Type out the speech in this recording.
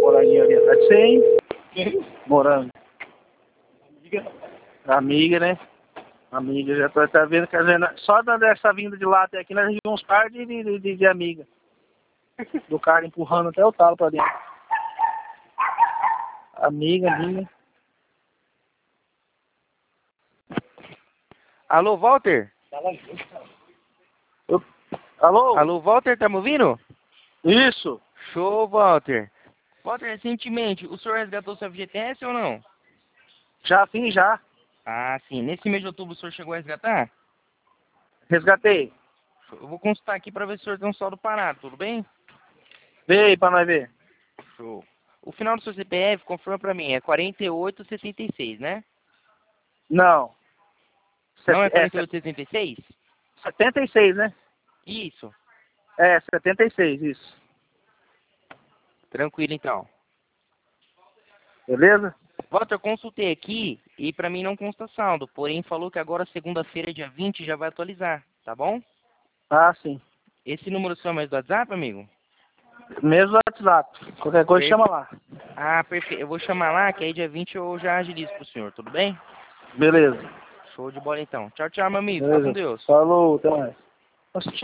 moranguinho ali atrás de você, hein? Morango. Amiga, né? Amiga, já tá vendo que só dessa vinda de lá até aqui nós vimos uns par de amiga. Do cara empurrando até o talo pra dentro. Amiga. Alô, Walter? Alô? Alô, Walter, tá me ouvindo? Isso. Show, Walter. Walter, recentemente, o senhor resgatou seu FGTS ou não? Já sim, já. Ah, sim. Nesse mês de outubro o senhor chegou a resgatar? Resgatei. Eu vou consultar aqui pra ver se o senhor tem um saldo parado, tudo bem? Vê aí pra nós ver. Show. O final do seu CPF, confirma pra mim, é 4876, né? Não. Não é É 4876? 76, né? Isso. É, 76, isso. Tranquilo, então. Beleza? Walter, eu consultei aqui e pra mim não consta saldo, porém falou que agora segunda-feira, dia 20, já vai atualizar, tá bom? Ah, sim. Esse número seu é mais do WhatsApp, amigo? Mesmo no WhatsApp. Qualquer coisa chama lá. Ah, perfeito. Eu vou chamar lá, que aí dia 20 eu já agilizo pro senhor, tudo bem? Beleza. Show de bola então. Tchau, tchau, meu amigo. Fica com Beleza. Deus. Falou, até mais. Nossa,